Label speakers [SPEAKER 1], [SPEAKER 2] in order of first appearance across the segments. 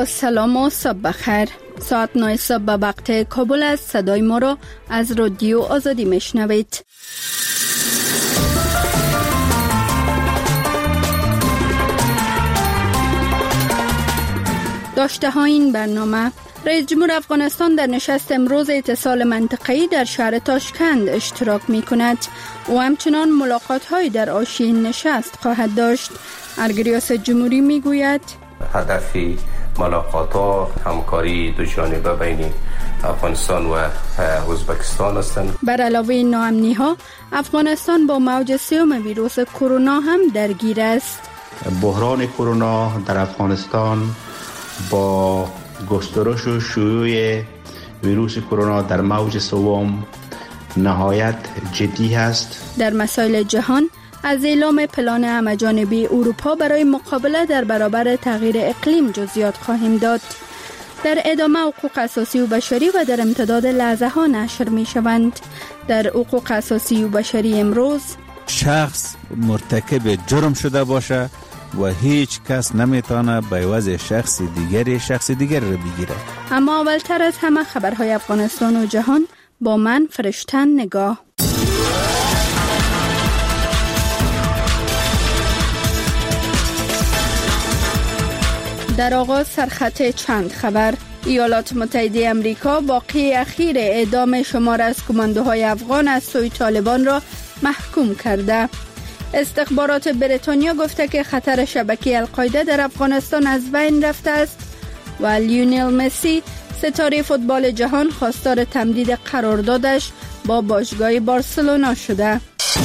[SPEAKER 1] با سلام و صبح بخیر. ساعت 9 صبح به وقت کابل است. صدای ما را از رادیو آزادی میشنوید. داشته ها این برنامه: رئیس جمهور افغانستان در نشست امروز اتصال منطقه‌ای در شهر تاشکند اشتراک می کند. او همچنان ملاقات های در حاشیه نشست خواهد داشت. ریاست جمهوری می گوید
[SPEAKER 2] هدف ملاقات ها همکاری دو جانبه بین افغانستان و ازبکستان هستند.
[SPEAKER 1] بر علاوه ناامنی ها، افغانستان با موج سوم ویروس کرونا هم درگیر است.
[SPEAKER 3] بحران کرونا در افغانستان با گسترش و شیوع ویروس کرونا در موج سوم نهایت جدی است.
[SPEAKER 1] در مسائل جهان، از اعلام پلان همه‌جانبی اروپا برای مقابله در برابر تغییر اقلیم جزئیات خواهیم داد. در ادامه حقوق اساسی و بشری و در امتداد لحظه ها نشر می شوند. در حقوق اساسی و بشری امروز،
[SPEAKER 4] شخص مرتکب جرم شده باشه و هیچ کس نمیتونه به عوض شخص دیگر را بگیره.
[SPEAKER 1] اما اولتر از همه خبرهای افغانستان و جهان با من فرشتن نگاه. در آغاز سرخط چند خبر. ایالات متحده امریکا واقعه اخیر اعدام شمار از کماندوهای افغان از سوی طالبان را محکوم کرده. استخبارات بریتانیا گفته که خطر شبکه القاعده در افغانستان از بین رفته است و لیونل مسی ستاره فوتبال جهان خواستار تمدید قراردادش با باشگاه بارسلونا شده.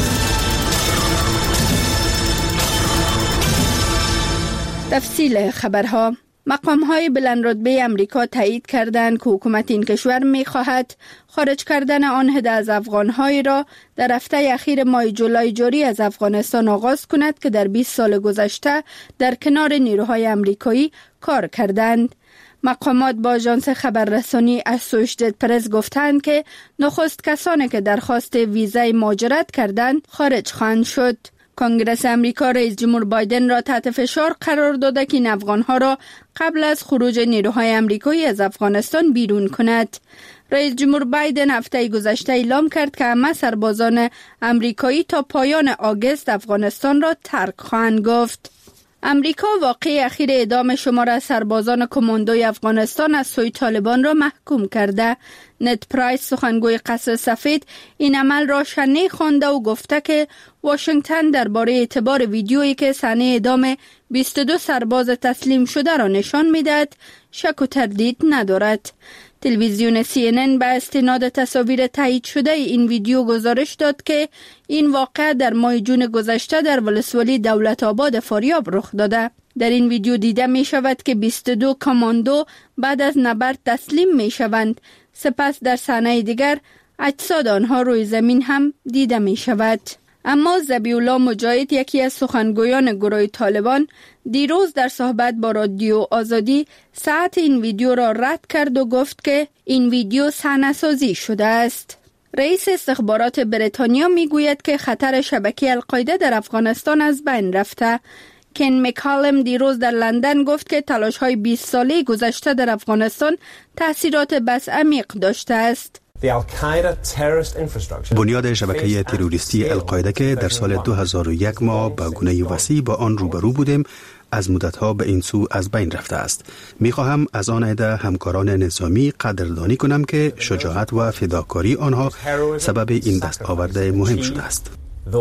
[SPEAKER 1] تفصیل خبرها. مقام‌های بلندرتبه امریکا تایید کردند که حکومت این کشور می‌خواهد خارج کردن آن عده از افغان‌هایی را در هفته اخیر ماه جولای جاری از افغانستان آغاز کند که در 20 سال گذشته در کنار نیروهای امریکایی کار کردند. مقامات با آژانس خبررسانی اسوشییتد پرس گفتند که نخست کسانی که درخواست ویزای مهاجرت کردند خارج خواهند شد. کنگره امریکا رئیس جمهور بایدن را تحت فشار قرار داده که این افغانها را قبل از خروج نیروهای امریکایی از افغانستان بیرون کند. رئیس جمهور بایدن هفته گذشته اعلام کرد که همه سربازان امریکایی تا پایان آگوست افغانستان را ترک خواهند گفت. امریکا واقعه اخیر اعدام شمار از سربازان کماندوی افغانستان از سوی طالبان را محکوم کرده. نت پرایس سخنگوی قصر سفید این عمل را شنیع خوانده و گفته که واشنگتن درباره اعتبار ویدیویی که صحنه اعدام 22 سرباز تسلیم شده را نشان می‌دهد شک و تردید ندارد. تلویزیون CNN به استناد تصاویر تایید شده این ویدیو گزارش داد که این واقعه در ماه جون گذشته در ولسوالی دولت آباد فاریاب رخ داده. در این ویدیو دیده می شود که 22 کماندو بعد از نبرد تسلیم می شوند. سپس در صحنه دیگر اجساد آنها روی زمین هم دیده می شود. اما ذبیح الله مجاهد، یکی از سخنگویان گروه طالبان، دیروز در صحبت با رادیو آزادی صحت این ویدیو را رد کرد و گفت که این ویدیو صحنه‌سازی شده است. رئیس استخبارات بریتانیا میگوید که خطر شبکه القاعده در افغانستان از بین رفته. کن مکالم دیروز در لندن گفت که تلاش‌های 20 ساله گذشته در افغانستان تأثیرات بس عمیق داشته است.
[SPEAKER 5] بنیاد شبکه تروریستی القاعده که در سال 2001 ما با گونه وسیع با آن روبرو بودیم از مدتها به این سو از بین رفته است. میخواهم از آن عده همکاران نظامی قدردانی کنم که شجاعت و فداکاری آنها سبب این دستاورد مهم شده است.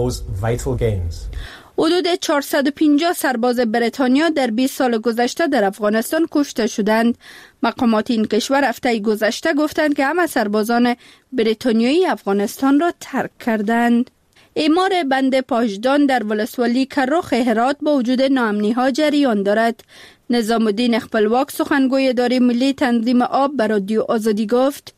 [SPEAKER 1] حدود 450 سرباز بریتانیا در 20 سال گذشته در افغانستان کشته شدند. مقامات این کشور هفته گذشته گفتند که همه سربازان بریتانیایی افغانستان را ترک کردند. اعمار بند پاژدان در ولسوالی کرخ هرات با وجود ناامنی‌ها جریان دارد. نظام الدین خپلواک سخنگوی اداره ملی تنظیم آب به رادیو آزادی گفت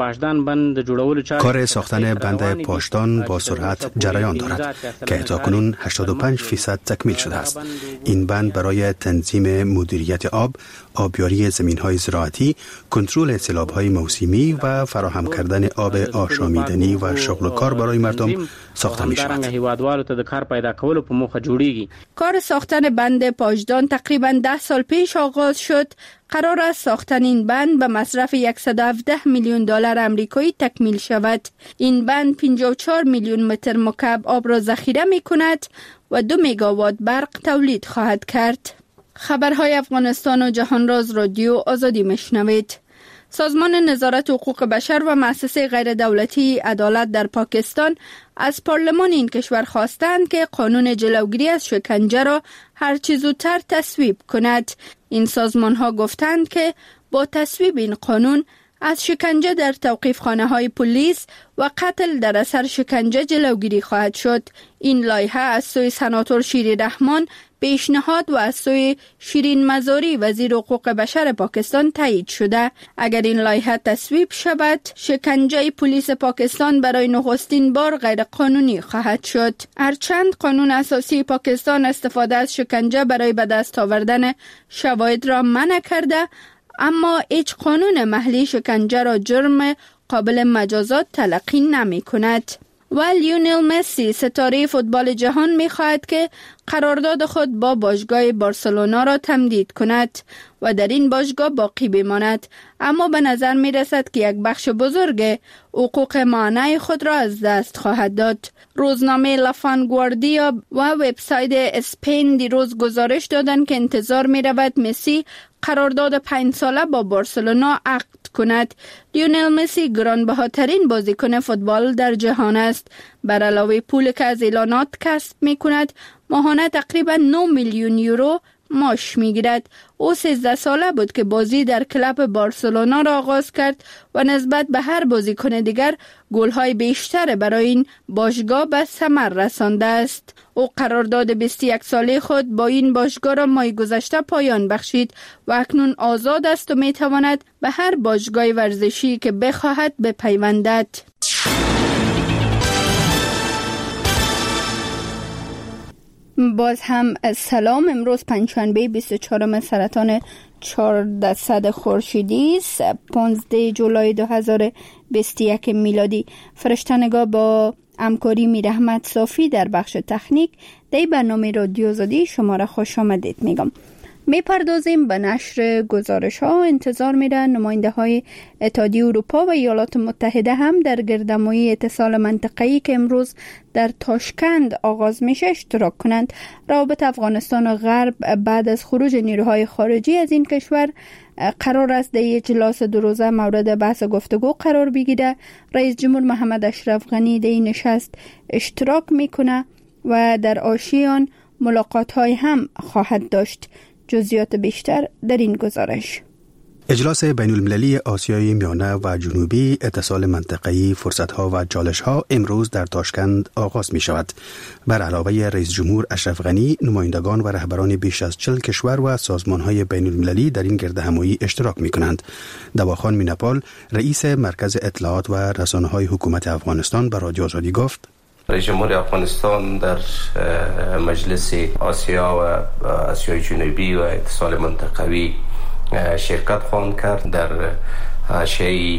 [SPEAKER 5] کار ساختن بند پاشدان با سرعت جریان دارد که تاکنون 85% تکمیل شده است. این بند برای تنظیم مدیریت آب، آبیاری زمین‌های زراعتی، کنترل سیلاب‌های موسمی و فراهم کردن آب آشامیدنی و شغل و کار برای مردم ساخته می‌شود.
[SPEAKER 1] کار ساختن بند پاشدان تقریباً 10 سال پیش آغاز شد. قرار است ساختن این بند به مصرف 117 میلیون دلار آمریکایی تکمیل شود. این بند 54 میلیون متر مکعب آب را ذخیره می کند و 2 مگاوات برق تولید خواهد کرد. خبرهای افغانستان و جهان راز رادیو آزادی میشنوید. سازمان نظارت حقوق بشر و مؤسسه غیر دولتی عدالت در پاکستان از پارلمان این کشور خواستند که قانون جلوگیری از شکنجه را هر چه زودتر تصویب کند. این سازمان ها گفتند که با تصویب این قانون از شکنجه در توقیفخانه‌های پلیس و قتل در اثر شکنجه جلوگیری خواهد شد. این لایحه از سوی سناتور شیری رحمان پیشنهاد و از سوی شیرین مزاری وزیر حقوق بشر پاکستان تایید شده. اگر این لایحه تصویب شود، شکنجه پلیس پاکستان برای نخستین بار غیر قانونی خواهد شد. هرچند قانون اساسی پاکستان استفاده از شکنجه برای به دست آوردن شواهد را منع کرده، اما هیچ قانون محلی شکنجه را جرم قابل مجازات تلقی نمی کند. و لیونل مسی ستاره فوتبال جهان می خواهد که قرارداد خود با باشگاه بارسلونا را تمدید کند و در این باشگاه باقی بماند، اما به نظر می رسد که یک بخش بزرگ حقوق مانع خود را از دست خواهد داد. روزنامه لافانگواردیا و وبسایت اسپین دیروز گزارش دادند که انتظار می رود مسی قرارداد 5 ساله با بارسلونا عقد کند. لیونل مسی گرانبهاترین بازیکن فوتبال در جهان است. بر علاوه پولی که از اعلانات کسب می کند، ماهانه تقریبا 9 میلیون یورو معاش می گیرد. او 13 ساله بود که بازی در کلب بارسلونا را آغاز کرد و نسبت به هر بازیکن دیگر گل‌های بیشتر برای این باشگاه به ثمر رسانده است. او قرارداد 21 ساله خود با این باشگاه را ماه گذشته پایان بخشید و اکنون آزاد است و می تواند به هر باشگاه ورزشی که بخواهد بپیوندد. باز هم سلام. امروز پنجشنبه 24 سرطان 1400 خورشیدی است، 15 جولای 2021 میلادی. فرشتنگاه با همکاری میرحمت صافی در بخش تکنیک در برنامه رادیو آزادی شما را خوش آمدید میگم. میپردازیم به نشر گزارش ها. انتظار میره نماینده های اتحادیه اروپا و ایالات متحده هم در گردهمایی اتصال منطقه‌ای که امروز در تاشکند آغاز میشه اشتراک کنند. روابط افغانستان و غرب بعد از خروج نیروهای خارجی از این کشور قرار است در اجلاس 2 روزه مورد بحث گفتگو قرار بگیره. رئیس جمهور محمد اشرف غنی در این نشست اشتراک میکنه و در آشیان ملاقات های هم خواهد داشت. جزئیات بیشتر در این گزارش.
[SPEAKER 5] اجلاس بین المللی آسیای میانه و جنوبی اتصال منطقه‌ای فرصت‌ها و چالش‌ها امروز در تاشکند آغاز می‌شود. بر علاوه رئیس جمهور اشرف غنی، نمایندگان و رهبران بیش از 40 کشور و سازمان‌های بین المللی در این گردهمایی اشتراک می‌کنند. دواخان میناپال، رئیس مرکز اطلاعات و رسانه‌های حکومت افغانستان به رادیو آزادی گفت:
[SPEAKER 2] رئیس جمهور افغانستان در مجلس آسیا و آسیای جنوبی و اتصال منطقوی شرکت خواهند کرد. در حاشیه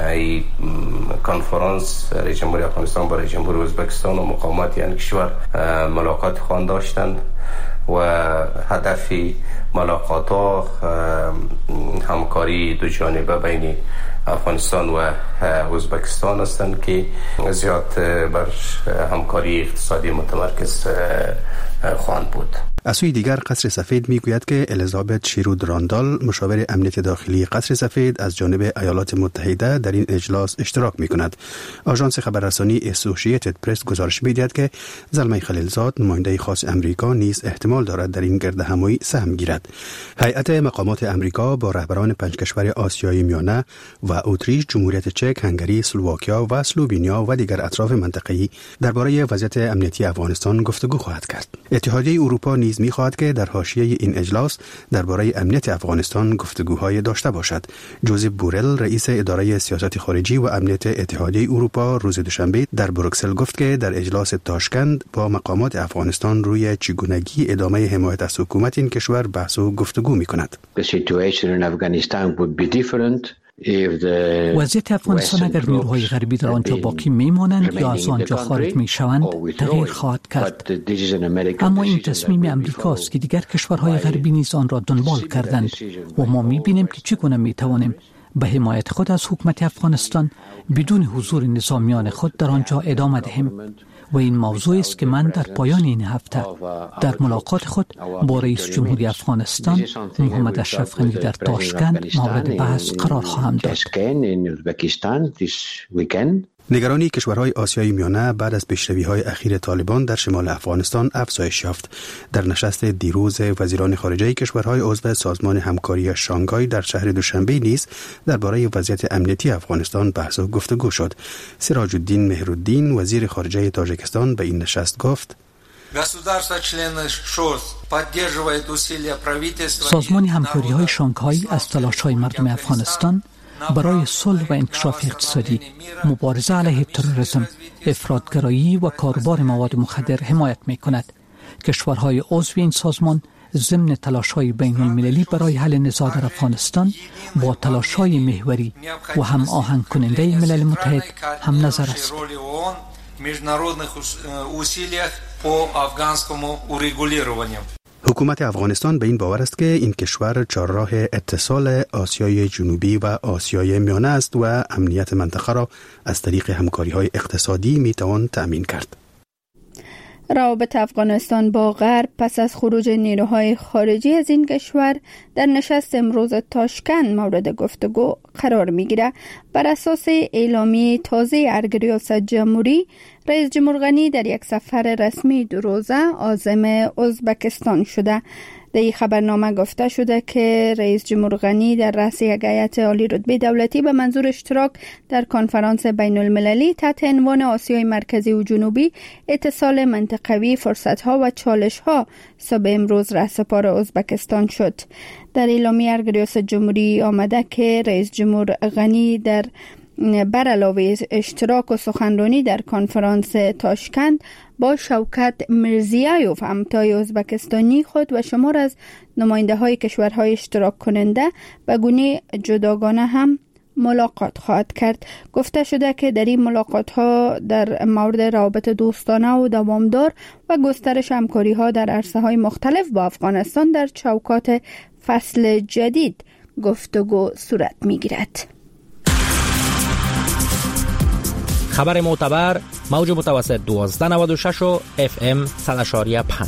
[SPEAKER 2] کنفرانس رئیس جمهور افغانستان با رئیس جمهور ازبکستان و مقامات این کشور ملاقات خواهند داشتند و هدف ملاقات ها همکاری دو جانبه بین افغانستان و ازبکستان هستند که زیاد بر همکاری اقتصادی متمرکز خواهند بود.
[SPEAKER 5] از سوی دیگر قصر سفید میگوید که الیزابت شیرود راندال، مشاور امنیت داخلی قصر سفید، از جانب ایالات متحده در این اجلاس اشتراک میکند. آژانس خبررسانی اسوسییتد پرس گزارش میدهد که زلمه خلیلزاد، نماینده خاص امریکا، نیز احتمال دارد در این گردهمایی سهم گیرد. هیئت مقامات امریکا با رهبران 5 کشور آسیای میانه و اتریش، جمهوریت چک، هنگری، اسلواکیا و اسلوونیا و دیگر اطراف منطقه‌ای درباره وضعیت امنیتی افغانستان گفتگو خواهد کرد. اتحادیه اروپا نیز می‌خواهد که در حاشیه این اجلاس درباره امنیت افغانستان گفتگوهای داشته باشد. جوزف بورل، رئیس اداره سیاست خارجی و امنیت اتحادیه اروپا، روز دوشنبه در بروکسل گفت که در اجلاس تاشکند با مقامات افغانستان روی چگونگی ادامه حمایت از حکومت این کشور بحث و گفتگو می‌کند.
[SPEAKER 6] The situation in Afghanistan would be different وضعیت افغانستان اگر نیروهای غربی در آنجا باقی میمانند یا از آنجا خارج میشوند تغییر خواهد کرد. اما این تصمیم امریکاست که دیگر کشورهای غربی نیز آن را دنبال کردند و ما میبینیم که چگونه میتوانیم به حمایت خود از حکومت افغانستان بدون حضور نظامیان خود در آنجا ادامه دهیم. و این موضوع است که من در پایان این هفته در ملاقات خود با رئیس جمهوری افغانستان محمد اشرف غنی در تاشکند مورد بحث قرار خواهم داد.
[SPEAKER 5] نگرانی کشورهای آسیای میانه بعد از پیشروی‌های اخیر طالبان در شمال افغانستان افزایش یافت. در نشست دیروز وزیران خارجه کشورهای عضو سازمان همکاری شانگهای در شهر دوشنبه نیز درباره وضعیت امنیتی افغانستان بحث و گفتگو شد. سراج الدین مهرالدین وزیر خارجه تاجیکستان به این نشست گفت:
[SPEAKER 6] سازمان همکاری‌های شانگهای از تلاش‌های مردم افغانستان برای صلح و انکشاف اقتصادی، مبارزه علیه تروریسم، افراطگرایی و کاروبار مواد مخدر حمایت می‌کند. کشورهای عضو این سازمان ضمن تلاش‌های بین‌المللی برای حل نزاع در افغانستان با تلاش‌های محوری و هم آهنگ کننده ملل متحد هم نظر است.
[SPEAKER 5] حکومت افغانستان به این باور است که این کشور چهارراه اتصال آسیای جنوبی و آسیای میانه است و امنیت منطقه را از طریق همکاری‌های اقتصادی میتوان تأمین کرد.
[SPEAKER 1] روابط افغانستان با غرب پس از خروج نیروهای خارجی از این کشور در نشست امروز تاشکند مورد گفتگو قرار میگیرد. بر اساس اعلامیه تازه ارگ ریاست جمهوری، رئیس جمهور غنی در یک سفر رسمی 2 روزه عازم ازبکستان شده. در این خبرنامه گفته شده که رئیس جمهور غنی در رأس یک هیئت عالی رتبه دولتی به منظور اشتراک در کنفرانس بین المللی تحت عنوان آسیای مرکزی و جنوبی، اتصال منطقوی، فرصت‌ها و چالش‌ها صبح امروز رهسپار ازبکستان شد. در اعلامیه ارگ ریاست جمهوری آمده که رئیس جمهور غنی بر علاوه اشتراک و سخنرانی در کنفرانس تاشکند با شوکت میرزیایوف همتای ازبکستانی خود و شمار از نماینده های کشورهای اشتراک کننده به گونه جداگانه هم ملاقات خواهد کرد. گفته شده که در این ملاقات ها در مورد روابط دوستانه و دوامدار و گسترش همکاری ها در عرصه های مختلف با افغانستان در چوکات فصل جدید گفتگو صورت می گیرد.
[SPEAKER 7] خبر معتبر موج متوسط 1296 و FM 100.5.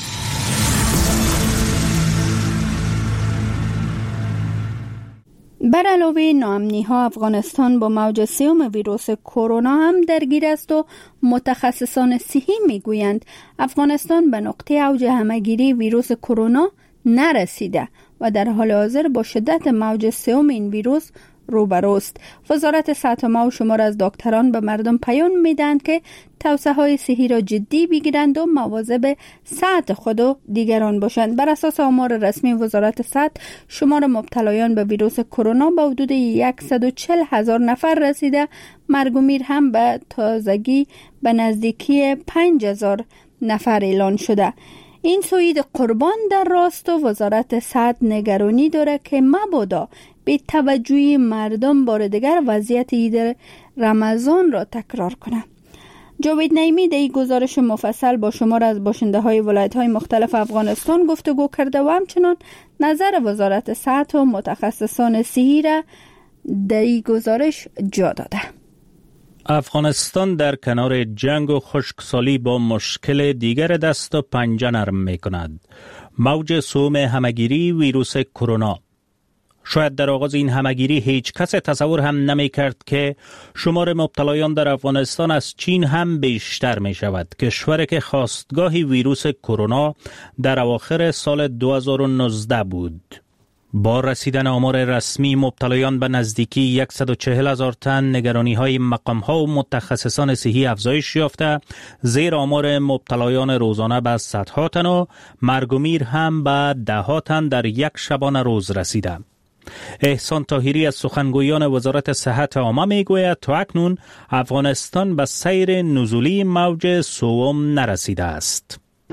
[SPEAKER 1] بر علاوه ناامنی ها، افغانستان با موج 3 ویروس کرونا هم درگیر است و متخصصان صحی میگویند افغانستان به نقطه اوج همهگیری ویروس کرونا نرسیده و در حال حاضر با شدت موج 3 این ویروس روبروست. وزارت صحت و شمار از دکتران به مردم پیام میدند که توصیه‌های صحی را جدی بگیرند و مواظب صحت خود و دیگران باشند. بر اساس آمار رسمی وزارت صحت، شمار مبتلایان به ویروس کرونا به حدود 140,000 نفر رسیده. مرگ و میر هم به تازگی به نزدیکی 5,000 نفر اعلان شده. این سوید قربان در راست و وزارت صحت نگرانی داره که مبادا به توجهی مردم بار دیگر وضعیت عید رمضان را تکرار کنه. جاوید نعیمی در این گزارش مفصل با شمار از باشنده های ولایت های مختلف افغانستان گفتگو کرده و همچنان نظر وزارت صحت و متخصصان صحی را در این گزارش جا داده.
[SPEAKER 4] افغانستان در کنار جنگ و خشکسالی با مشکل دیگر دست و پنجه نرم می کند. موج سوم همهگیری ویروس کرونا. شاید در آغاز این همهگیری هیچ کس تصور هم نمی کرد که شمار مبتلایان در افغانستان از چین هم بیشتر می شود. کشوری که خاستگاه ویروس کرونا در اواخر سال 2019 بود. با رسیدن آمار رسمی مبتلایان به نزدیکی 140,000 تن، نگرانی های مقام ها و متخصصان صحی افزایش یافته، زیر آمار مبتلایان روزانه به صدها تن و مرگ و میر هم به ده‌ها تن در یک شبانه روز رسیده. احسان طاهری از سخنگویان وزارت صحت عامه میگوید تا اکنون افغانستان به سیر نزولی موج سوم نرسیده است.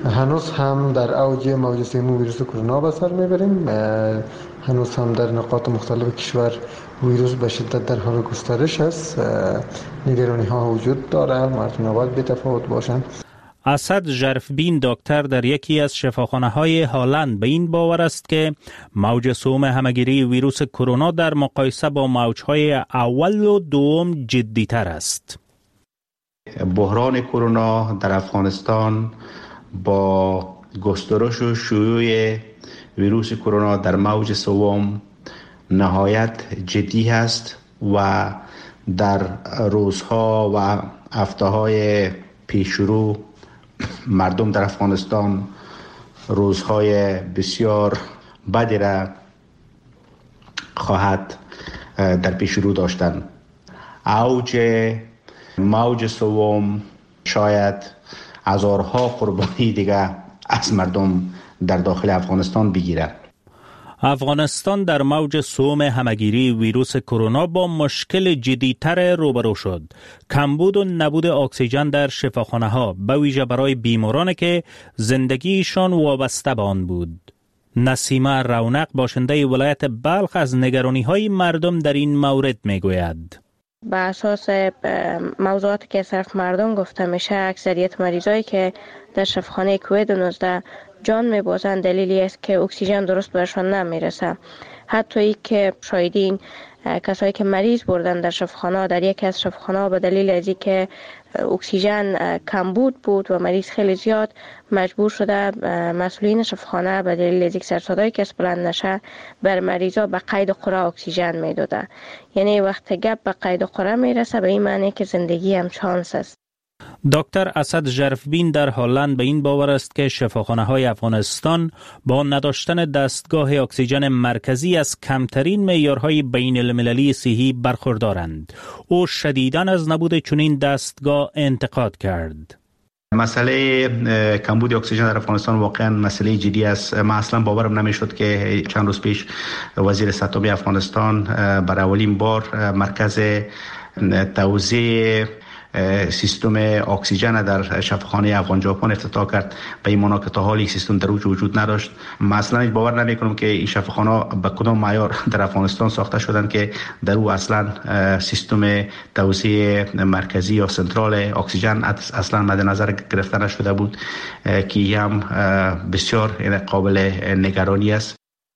[SPEAKER 8] هنوز هم در اوج موج سوم ویروس کرونا به سر میبریم. هنوز هم در نقاط مختلف کشور ویروس به شدت در حال گسترش است. نگرانی ها وجود داره، مردم نباید بی‌تفاوت باشند.
[SPEAKER 4] اسد ژرفبین دکتر در یکی از شفاخانه‌های هالند به این باور است که موج سوم همهگیری ویروس کرونا در مقایسه با موج‌های اول و دوم جدی‌تر است.
[SPEAKER 3] بحران کرونا در افغانستان با گسترش و شیوع ویروس کرونا در موج سوم نهایت جدی است و در روزها و هفته‌های پیشرو مردم در افغانستان روزهای بسیار بدی را خواهد در پیش رو داشتن. اوج موج سوم شاید هزارها قربانی دیگه از مردم در داخل افغانستان بگیرد.
[SPEAKER 4] افغانستان در موج سوم همهگیری ویروس کرونا با مشکل جدی‌تر روبرو شد. کمبود و نبود اکسیژن در شفاخانه‌ها به ویژه برای بیمارانی که زندگیشان وابسته به آن بود. نسیمه رونق باشنده ولایت بلخ از نگرانی‌های مردم در این مورد میگوید.
[SPEAKER 9] به اساس موضوعاتی که صرف مردم گفته میشه، اکثریت مریضایی که در شفاخانه کووید 19 جان میبازند دلیلی است که اکسیژن درست برشان نمیرسه. حتی ای که شاهدین کسایی که مریض بردن در شفاخانه، در یکی از شفاخانه به دلیل از این که اکسیژن کمبود بود و مریض خیلی زیاد، مجبور شده مسئولین شفاخانه به دلیل از اینکه سرصدای کس بلند نشه بر مریضا به قید قره اکسیژن میداده. یعنی وقت گپ به قید قره میرسه به این معنی که زندگی هم چانس است.
[SPEAKER 4] دکتر اسد ژرفبین در هالند به این باور است که شفاخانه‌های افغانستان با نداشتن دستگاه اکسیژن مرکزی از کمترین معیارهای بین المللی صحی برخوردارند. او شدیداً از نبود چنین دستگاه انتقاد کرد.
[SPEAKER 3] مسئله کمبود اکسیژن در افغانستان واقعا مسئله جدی است. من اصلا باورم نمیشد که چند روز پیش وزیر صحت افغانستان برای اولین بار مرکز توزیع سیستم اکسیژن در شفاخانه افغان ژاپن افتتاح کرد. به این معنا که تا حال این سیستم در وجود نداشت. من اصلا باور نمیکنم که این شفاخانه به کدام معیار در افغانستان ساخته شدن که در او اصلا سیستم توزیع مرکزی یا سنترال اکسیژن اصلا مد نظر گرفته نشده بود، که هم بسیار قابل نگرانی است.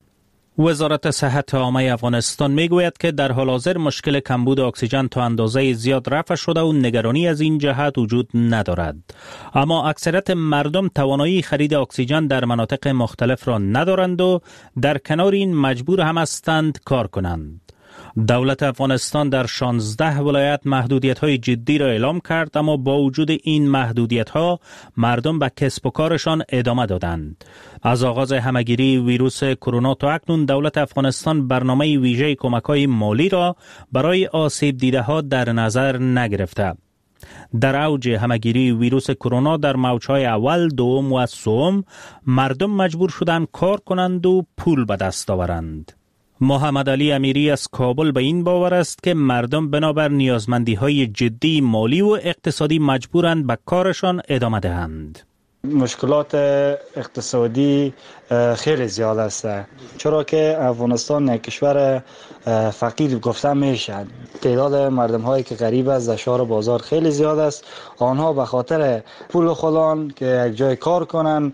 [SPEAKER 4] وزارت صحت عامه افغانستان میگوید که در حال حاضر مشکل کمبود اکسیژن تا اندازه زیاد رفع شده و نگرانی از این جهت وجود ندارد. اما اکثریت مردم توانایی خرید اکسیژن در مناطق مختلف را ندارند و در کنار این مجبور هم هستند کار کنند. دولت افغانستان در 16 ولایت محدودیت‌های جدی را اعلام کرد، اما با وجود این محدودیت‌ها مردم به کسب و کارشان ادامه دادند. از آغاز همهگیری ویروس کرونا تا اکنون دولت افغانستان برنامه ویژه کمک‌های مالی را برای آسیب دیده‌ها در نظر نگرفته. در اوج همهگیری ویروس کرونا در موج‌های اول، دوم و سوم مردم مجبور شدند کار کنند و پول به دست آورند. محمد علی امیری از کابل به این باور است که مردم بنابر نیازمندی‌های جدی مالی و اقتصادی مجبورند به کارشان ادامه دهند.
[SPEAKER 10] مشکلات اقتصادی خیلی زیاد است، چرا که افغانستان یک کشور فقیر گفته میشه. تعداد مردم هایی که غریب است در شهر بازار خیلی زیاد است. آنها به خاطر پول خودان که یک جای کار کنن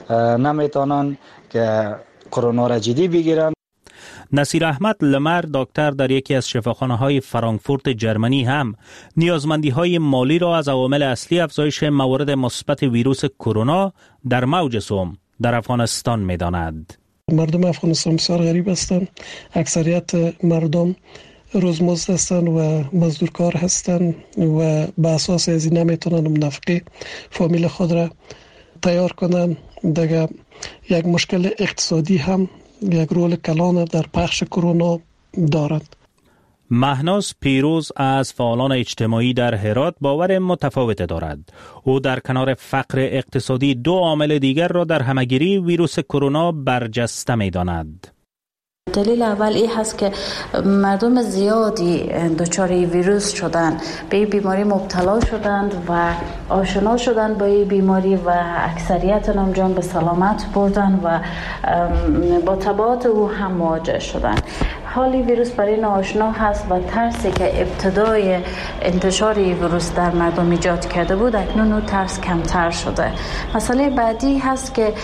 [SPEAKER 10] نمیتونن که کرونا را جدی بگیرن.
[SPEAKER 4] نصیر احمد لمر دکتر در یکی از شفاخانه‌های فرانکفورت جرمنی هم نیازمندی‌های مالی را از عوامل اصلی افزایش موارد مثبت ویروس کرونا در موج سوم در افغانستان می‌داند.
[SPEAKER 11] مردم افغانستان بسیار غریب هستند. اکثریت مردم روزمزد هستند و مزدورکار هستند و به اساس از این نمیتونن نفقه فامیل خود را تیار کنند. دیگه یک مشکل اقتصادی هم یک رول کلان در پخش کرونا دارد.
[SPEAKER 4] مهناز پیروز از فعالان اجتماعی در هرات باور متفاوت دارد. او در کنار فقر اقتصادی دو عامل دیگر را در همهگیری ویروس کرونا برجسته می‌داند.
[SPEAKER 12] دلیل اول این هست که مردم زیادی دچار ویروس شدن، به این بیماری مبتلا شدند و آشنا شدن با این بیماری و اکثریت هم جان به سلامت بردن و با تبعات او هم مواجه شدن. حالی ویروس برای ناآشنا هست و ترسی که ابتدای انتشار ویروس در مردم ایجاد کرده بود اکنون اون ترس کمتر شده. مسئله بعدی هست که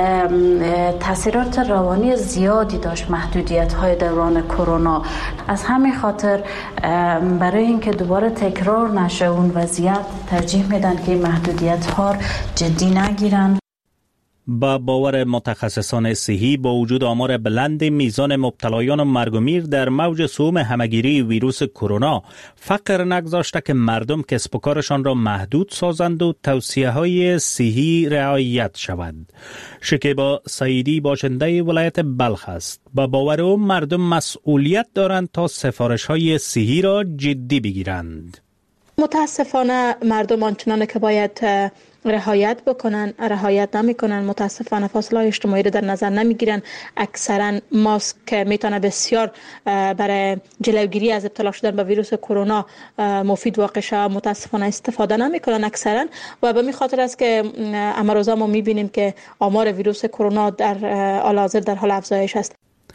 [SPEAKER 12] تاثیرات روانی زیادی داشت محدودیت‌های دوران کرونا. از همین خاطر برای اینکه دوباره تکرار نشه اون وضعیت ترجیح میدن که این محدودیت‌ها جدی نگیرن.
[SPEAKER 4] با باور متخصصان صحی با وجود آمار بلند میزان مبتلایان و مرگ و میر در موج سوم همگیری ویروس کرونا فقر نگذاشته که مردم کسب و کارشان را محدود سازند و توصیه‌های صحی رعایت شود. شکیبا سعیدی باشنده ولایت بلخ است. با باور او مردم مسئولیت دارند تا سفارش‌های صحی را جدی بگیرند.
[SPEAKER 13] متاسفانه مردم آنچنان که باید رعایت بکنن رعایت نمیکنن. متاسفانه فاصله اجتماعی رو در نظر نمیگیرن. اکثرا ماسک که میتونه بسیار برای جلوگیری از ابتلا شدن به ویروس کرونا مفید واقع شود متاسفانه استفاده نمیکنن اکثرا و به این خاطر است که امروزه ما میبینیم که آمار ویروس کرونا در حال حاضر در حال افزایش است.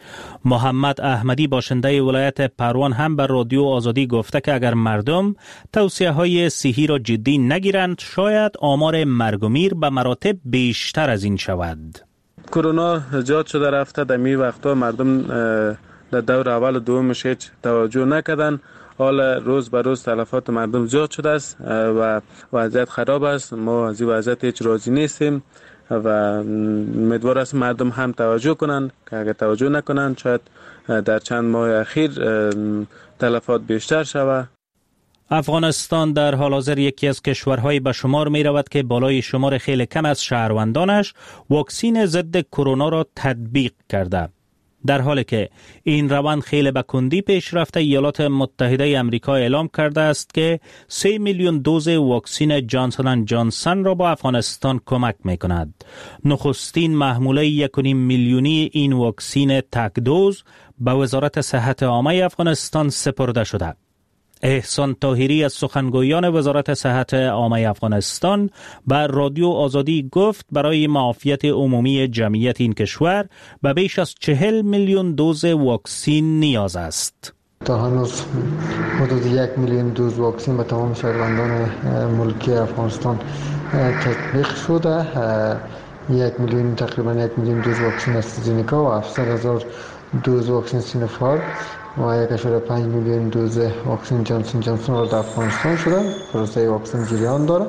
[SPEAKER 4] محمد احمدی باشنده ولایت پروان هم به رادیو آزادی گفته که اگر مردم توصیه‌های صحی را جدی نگیرند شاید آمار مرگ و میر به مراتب بیشتر از این شود.
[SPEAKER 14] کرونا زیاد شده رفته، در می وقتا مردم در دور اول و دومش هیچ توجه نکردن. حال روز به روز تلفات مردم زیاد شده است و وضعیت خراب است. ما از این وضعیت هیچ راضی نیستیم و امیدوار است مردم هم توجه کنند که اگر توجه نکنند شاید در چند ماه اخیر تلفات بیشتر شود.
[SPEAKER 4] افغانستان در حال حاضر یکی از کشورهای به شمار می رود که بالای شمار خیلی کم از شهروندانش واکسین ضد کرونا را تطبیق کرده. در حالی که این روند خیلی به کندی پیش رفته، ایالات متحده آمریکا اعلام کرده است که 3 میلیون دوز واکسین جانسون اند جانسون را با افغانستان کمک می کند. نخستین محموله 1.5 میلیونی این واکسین تک دوز به وزارت صحت عامه افغانستان سپرده شده. احسان طاهری از سخنگویان وزارت صحت عامه افغانستان به رادیو آزادی گفت برای معافیت عمومی جمعیت این کشور به بیش از 40 میلیون دوز واکسین نیاز است.
[SPEAKER 8] تا هنوز حدود 1 میلیون دوز واکسین به تمام شهروندان ملکی افغانستان تطبیق شده. 1 میلیون تقریبا 1 میلیون دوز واکسین استرازینیکا و 700,000 دوز واکسین سینوفارم و 1.5 میلیون دوز واکسن جانسون جانسون را در افغانستان شده. پروسه واکسن جریان داره.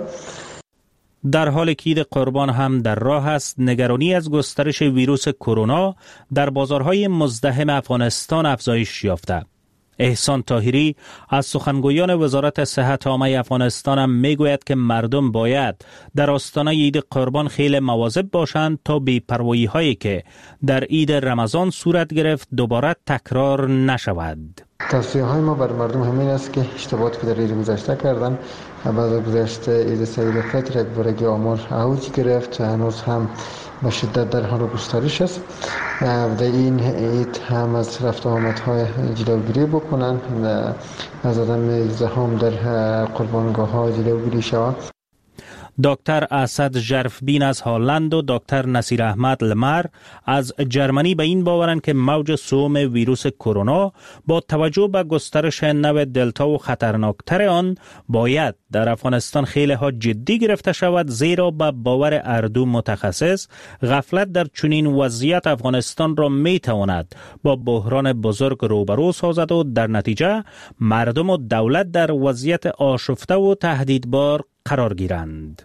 [SPEAKER 4] در حال که عید قربان هم در راه است، نگرانی از گسترش ویروس کرونا در بازارهای مزدحم افغانستان افزایش یافته. احسان طاهری از سخنگویان وزارت صحت عامه افغانستان هم میگوید که مردم باید در آستانه عید قربان خیلی مواظب باشند تا بی‌پروایی هایی که در عید رمضان صورت گرفت دوباره تکرار نشود.
[SPEAKER 8] توصیه های ما بر مردم همین است که اشتباهاتی که در عید گذشته کردن بعد از گذشته عید سعید فطر یک بارگی آمار اوج گرفت، هنوز هم به شدت در حال گسترش است. در این عید هم از رفت و آمدهای جلوگیری بکنن، از عدم زحام در قربانگاه ها جلوگیری شود.
[SPEAKER 4] دکتر اسد ژرفبین از هلند و دکتر نصیر احمد لمر از جرمنی به این باورند که موج سوم ویروس کرونا با توجه به گسترش نو دلتا و خطرناکتر آن باید در افغانستان خیلی ها جدی گرفته شود، زیرا به باور اردو متخصص غفلت در چنین وضعیت افغانستان را می تواند با بحران بزرگ روبرو سازد و در نتیجه مردم و دولت در وضعیت آشفته و تهدیدبار قرار گیرند.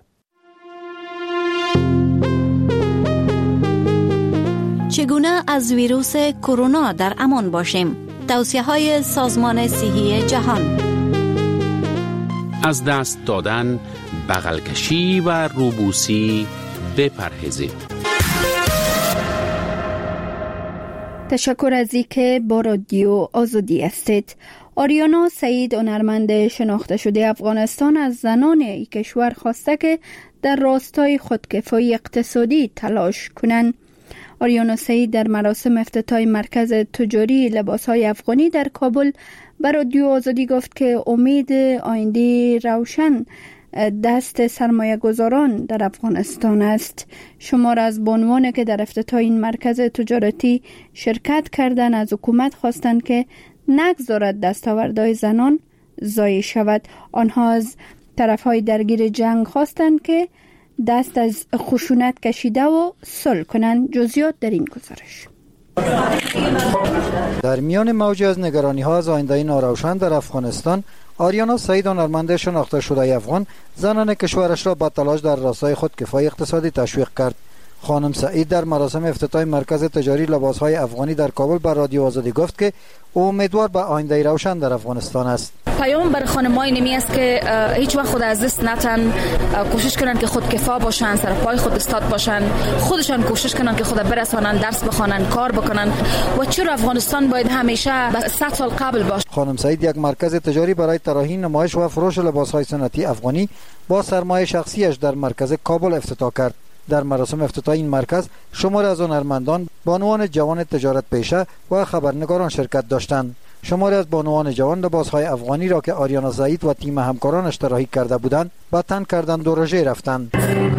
[SPEAKER 15] چگونه از ویروس کرونا در امان باشیم؟ توصیه‌های سازمان صحی جهان.
[SPEAKER 16] از دست دادن، بغل کشی و روبوسی بپرهیزید.
[SPEAKER 1] تشکر از اینکه با رادیو آزادی هستید. آریانا سعید، هنرمند شناخته شده افغانستان، از زنان این کشور خواسته که در راستای خودکفایی اقتصادی تلاش کنند. آریانا سعید در مراسم افتتاح مرکز تجاری لباسهای افغانی در کابل به رادیو آزادی گفت که امید آینده روشن دست سرمایه گذاران در افغانستان است. شمار از بانوان که در افتتاح این مرکز تجارتی شرکت کردند از حکومت خواستند که نگذارد دستاوردهای زنان ضایع شود. آنها از طرفهای درگیر جنگ خواستند که دست از خشونت کشیده و صلح کنند. جزئیات در این گزارش.
[SPEAKER 17] در میان موجی از نگرانی ها از آینده ناروشن در افغانستان، آریانا سعید هنرمند شناخته شده افغان زنان کشورش را با تلاش در راستای خودکفایی اقتصادی تشویق کرد. خانم سعید در مراسم افتتاح مرکز تجاری لباسهای افغانی در کابل بر رادیو آزادی گفت که او امیدوار به آینده روشن در افغانستان است.
[SPEAKER 18] پیام بر خانم‌های نمی است که هیچ وقت خود از دست نتن، کوشش کنن که خودکفا باشن، سر پای خود استاد باشن، خودشان کوشش کنن که خود برسانن، درس بخوانن، کار بکنن و چرا افغانستان باید همیشه 100 سال قبل باشه.
[SPEAKER 17] خانم سعید یک مرکز تجاری برای طراحی، نمایش و فروش لباسهای سنتی افغانی با سرمایه شخصیش در مرکز کابل افتتاح کرد. در مراسم افتتاح این مرکز شمار از هنرمندان، بانوان جوان تجارت پیشه و خبرنگاران شرکت داشتند. شماری از بانوان جوان لباسهای افغانی را که آریانا سعید و تیم همکارانش طراحی کرده بودند به تن کردند و رژه رفتند.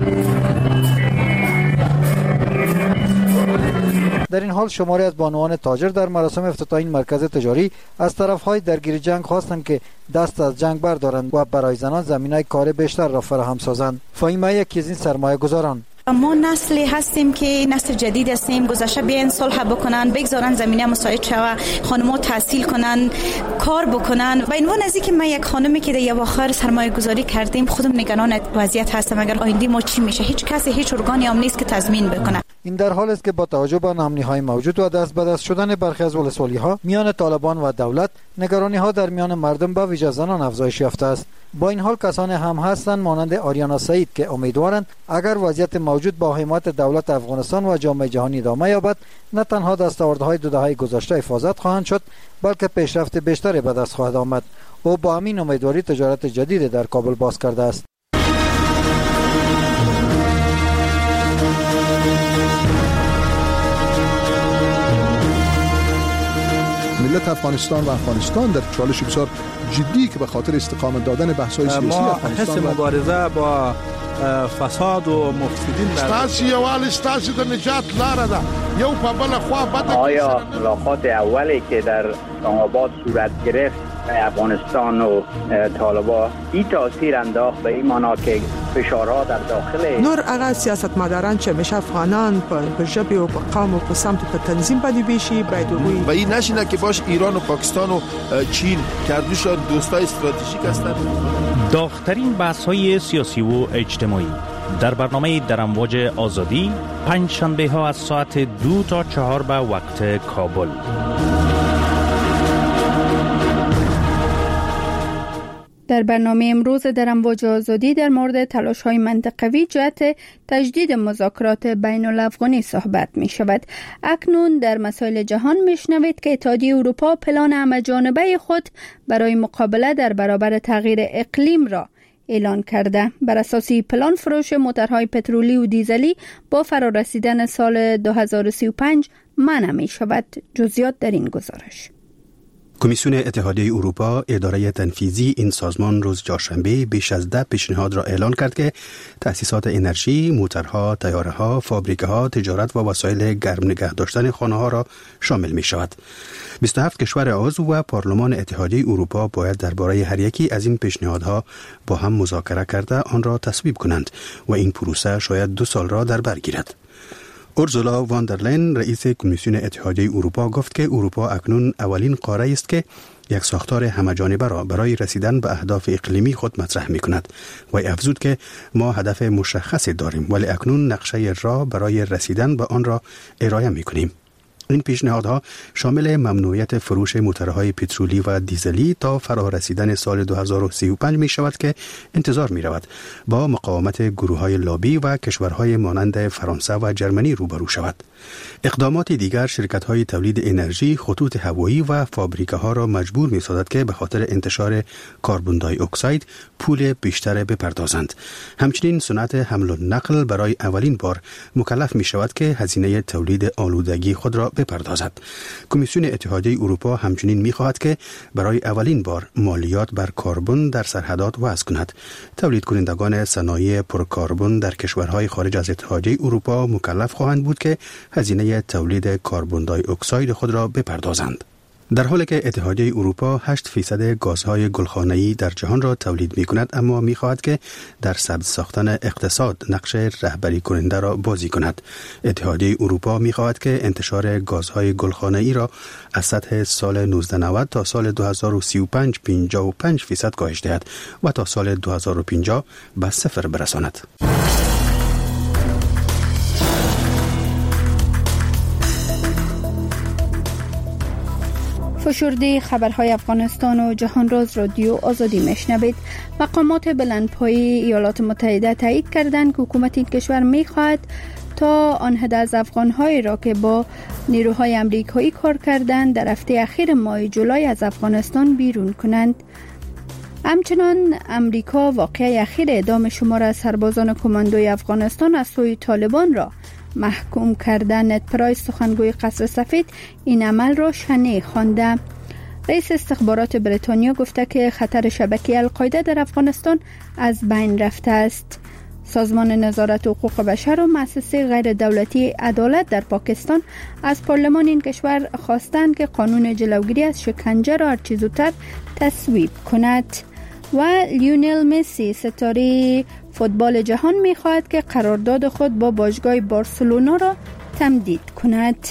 [SPEAKER 17] در این حال شماری از بانوان تاجر در مراسم افتتاح این مرکز تجاری از طرفهای درگیر جنگ خواستند که دست از جنگ بردارند و برای زنان زمینه کار بیشتر را فراهم سازند. فاهیمه یکی از این سرمایه گذاران:
[SPEAKER 19] ما نسلی هستیم که نسل جدید هستیم، گذشته بیاین صلح بکنن، بگذارن زمینه مساعد شوه، خانم‌ها تحصیل کنن، کار بکنن. و عنوان از اینکه من یک خانمی که در اواخر سرمایه گذاری کردیم خودم نگران وضعیت هستم اگر آینده ما چی میشه. هیچ کسی هیچ ارگانی هم نیست که تضمین بکنه.
[SPEAKER 17] این در حال است که با توجه به ناامنی‌های موجود و دست به دست شدن برخی از ولسوالی‌ها میان طالبان و دولت، نگرانی‌ها در میان مردم به ویژه زنان افزایش یافته است. با این حال کسانی هم هستند مانند آریانا سعید که امیدوارند اگر وضعیت موجود با حمایت دولت افغانستان و جامعه جهانی ادامه یابد، نه تنها دستاوردهای دو دهه گذشته حفاظت خواهند شد بلکه پیشرفت بیشتری به دست خواهد آمد. او با همین امیدواری تجارت جدید در کابل باز کرده است.
[SPEAKER 20] ملت افغانستان و افغانستان در چالش بسیار جدی که به خاطر استقامت دادن بحث‌های سیاسی افغانستان
[SPEAKER 21] حس مبارزه با فساد و مفسدین
[SPEAKER 22] ستاسي یوال ستاسي د نجات لاره ده یو په بل خوا بده.
[SPEAKER 23] آیا ملاقات اولی که در اسلام آباد صورت گرفت افغانستان و طالبان این تاثیر انداخت به این معنا که فشارها در داخل
[SPEAKER 24] نور اغا سیاستمداران چې مشه افغانان په ژبه او په قوم او په سمت په تنظیم باندې بشي باید وي
[SPEAKER 22] و این نشینه که باش ایران و پاکستان و چین کردوشان دوستای استراتژیک هستند.
[SPEAKER 4] داغ‌ترین بحث‌های سیاسی و اجتماعی در برنامه در امواج آزادی پنج شنبه ها از ساعت 2 تا 4 به وقت کابل.
[SPEAKER 1] در برنامه امروز در امواج آزادی در مورد تلاش‌های منطقوی جهت تجدید مذاکرات بین الافغانی صحبت می شود. اکنون در مسائل جهان می شنوید که اتحادیه اروپا پلان همه‌جانبه خود برای مقابله در برابر تغییر اقلیم را اعلان کرده. بر اساس پلان فروش موتورهای پترولی و دیزلی با فرارسیدن سال 2035 منع می شود. جزئیات در این گزارش.
[SPEAKER 5] کمیسیون اتحادیه اروپا اداره تنفیذی این سازمان روز چهارشنبه بیش از 10 پیشنهاد را اعلان کرد که تأسیسات انرژی، موتورها، طیاره‌ها، فابریکه‌ها، تجارت و وسایل گرم نگه داشتن خانه‌ها را شامل می شود. 27 کشور عضو و پارلمان اتحادیه اروپا باید درباره هر یکی از این پیشنهادها با هم مذاکره کرده آن را تصویب کنند و این پروسه شاید 2 سال را در بر گیرد. اورزولا واندرلاین رئیس کمیسیون اتحادیه اروپا گفت که اروپا اکنون اولین قاره است که یک ساختار همه‌جانبه را برای رسیدن به اهداف اقلیمی خود مطرح می‌کند و افزود که ما هدف مشخصی داریم ولی اکنون نقشه راه برای رسیدن به آن را ارائه می‌کنیم. این پیشنهادها شامل ممنوعیت فروش موتورهای پترولی و دیزلی تا فرا رسیدن سال 2035 می شود که انتظار می رود با مقاومت گروه‌های لابی و کشورهای مانند فرانسه و جرمنی روبرو شود. اقدامات دیگر شرکت‌های تولید انرژی، خطوط هوایی و فابریکه‌ها را مجبور می‌سازد که به خاطر انتشار کربن دی اکساید پول بیشتر بپردازند. همچنین صنعت حمل و نقل برای اولین بار مکلف می‌شود که هزینه تولید آلودگی خود را بپردازد. کمیسیون اتحادیه اروپا همچنین می‌خواهد که برای اولین بار مالیات بر کربن در سرحدات وضع کند. تولید کنندگان صنایع پرکربن در کشورهای خارج از اتحادیه اروپا مکلف خواهند بود که هزینه تولید کربن دی اکساید خود را بپردازند. در حالی که اتحادیه اروپا 8% گازهای گلخانه‌ای در جهان را تولید می‌کند، اما می‌خواهد که در سبز ساختن اقتصاد نقش رهبری کننده را بازی کند. اتحادیه اروپا می‌خواهد که انتشار گازهای گلخانه‌ای را از سطح سال 1990 تا سال 2035 55% کاهش دهد و تا سال 2050 به صفر برساند.
[SPEAKER 1] فشرده خبرهای افغانستان و جهان راز رادیو آزادی میشنوید. مقامات بلندپایه ایالات متحده تایید کردند که حکومت این کشور میخواهد تا آن عده از افغان‌هایی را که با نیروهای امریکایی کار کردند در هفته اخیر ماه جولای از افغانستان بیرون کنند. همچنان امریکا واقعه اخیر اعدام شمار از سربازان کماندوی افغانستان از سوی طالبان را محکوم کردن. نت پرایس سخنگوی قصر سفید این عمل را شنیع خوانده. رئیس استخبارات بریتانیا گفته که خطر شبکه القاعده در افغانستان از بین رفته است. سازمان نظارت حقوق بشر و مؤسسه غیر دولتی عدالت در پاکستان از پارلمان این کشور خواستند که قانون جلوگیری از شکنجه را هرچه زودتر تصویب کند. و لیونل مسی ستاره فوتبال جهان می‌خواهد که قرارداد خود با باشگاه بارسلونا را تمدید کند.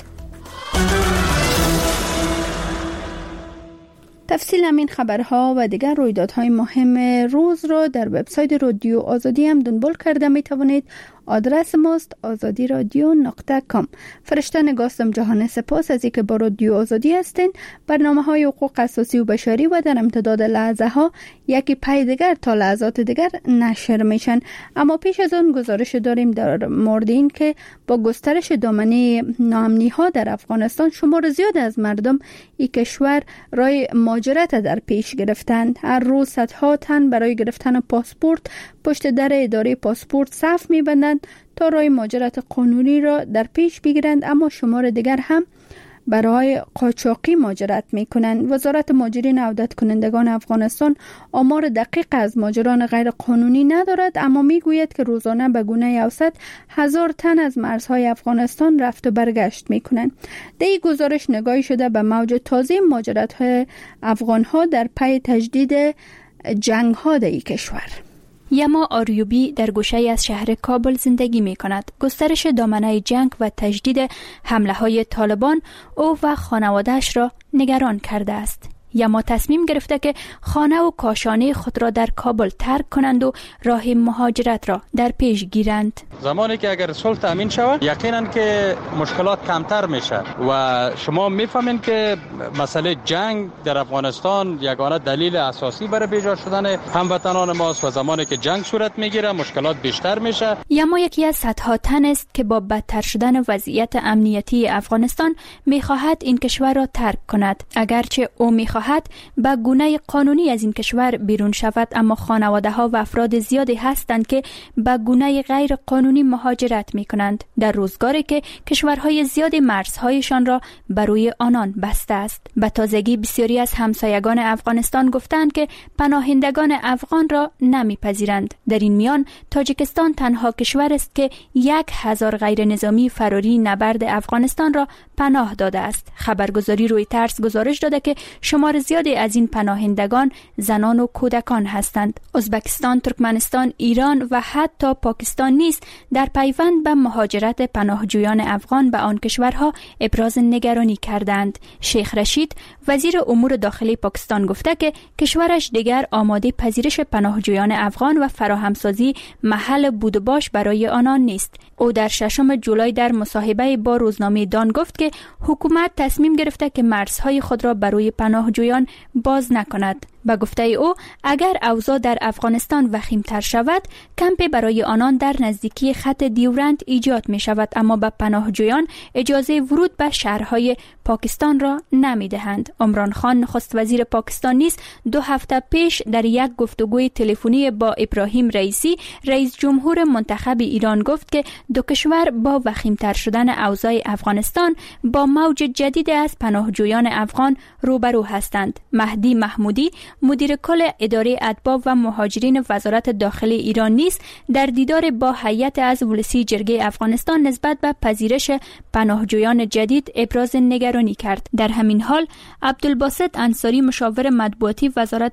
[SPEAKER 1] تفصیل همین خبرها و دیگر رویدادهای مهم روز را در وبسایت رادیو آزادی هم دنبال کرده می توانید. آدرس ماست azadiradio.com. فرشته نگاستم جهان، سپاس از اینکه با رادیو آزادی هستین. برنامه‌های حقوق اساسی و بشری و در امتداد لحظه ها یکی پی دیگر تا لحظات دیگر نشر میشن. اما پیش از آن گزارش داریم در مورد این که با گسترش دامنه ناامنی ها در افغانستان شمار زیاد از مردم این کشور رای مهاجرت در پیش گرفتند. هر روز صدها تن برای گرفتن پاسپورت پشت در اداره پاسپورت صف می‌بندند تا رای مهاجرت قانونی را در پیش بگیرند، اما شمار دیگر هم برای قاچاقی مهاجرت می‌کنند. وزارت مهاجرین و عودت کنندگان افغانستان آمار دقیق از مهاجران غیر قانونی ندارد، اما میگوید که روزانه به گونه اوسط 1000 تن از مرزهای افغانستان رفت و برگشت می‌کنند. در این گزارش نگاهی شده به موج تازه مهاجرت‌های افغان‌ها در پی تجدید جنگ‌ها در این کشور.
[SPEAKER 2] یما آریوبی در گوشه از شهر کابل زندگی می کند. گسترش دامنه جنگ و تجدید حمله های طالبان او و خانواده‌اش را نگران کرده است. یما تصمیم گرفته که خانه و کاشانه خود را در کابل ترک کنند و راه مهاجرت را در پیش گیرند.
[SPEAKER 6] زمانی که اگر صلح تامین شود یقینا که مشکلات کمتر میشه و شما میفهمین که مسئله جنگ در افغانستان یگانه دلیل اساسی برای بیجا شدن هموطنان ماست و زمانی که جنگ صورت میگیره مشکلات بیشتر میشه.
[SPEAKER 2] یما یکی از صدها تن است که با بدتر شدن وضعیت امنیتی افغانستان میخواهد این کشور را ترک کند. اگرچه او میخواهد به گونه قانونی از این کشور بیرون شود، اما خانواده ها و افراد زیادی هستند که به گونه غیر قانونی مهاجرت می کنند در روزگاری که کشورهای زیادی مرزهایشان را بر روی آنان بسته است. به تازگی بسیاری از همسایگان افغانستان گفتند که پناهندگان افغان را نمیپذیرند. در این میان تاجیکستان تنها کشور است که 1000 غیر نظامی فراری نبرد افغانستان را پناه داده است. خبرگزاری رویترز گزارش داده که شمار شمار زیادی از این پناهندگان زنان و کودکان هستند. ازبکستان، ترکمنستان، ایران و حتی پاکستان نیز در پیوند به مهاجرت پناهجویان افغان به آن کشورها ابراز نگرانی کردند. شیخ رشید وزیر امور داخلی پاکستان گفته که کشورش دیگر آماده پذیرش پناهجویان افغان و فراهمسازی محل بود و باش برای آنان نیست. او در 6 جولای در مصاحبه با روزنامه دان گفت که حکومت تصمیم گرفته که مرزهای خود را برای پناهجویان باز نکند. به گفته او اگر اوضاع در افغانستان وخیم‌تر شود، کمپی برای آنان در نزدیکی خط دیورند ایجاد می شود، اما به پناهجویان اجازه ورود به شهرهای پاکستان را نمی دهند. عمران خان نخست وزیر پاکستان نیز 2 هفته پیش در یک گفتگوی تلفنی با ابراهیم رئیسی رئیس جمهور منتخب ایران گفت که دو کشور با وخیم‌تر شدن اوضاع افغانستان با موج جدید از پناهجویان افغان روبرو هستند. مهدی محمودی مدیر کل اداره اتباع و مهاجرین وزارت داخلی ایران نیز در دیدار با هیئت از ولسی جرگه افغانستان نسبت به پذیرش پناهجویان جدید ابراز نگرانی کرد. در همین حال عبدالباسط انصاری مشاور مطبوعاتی وزارت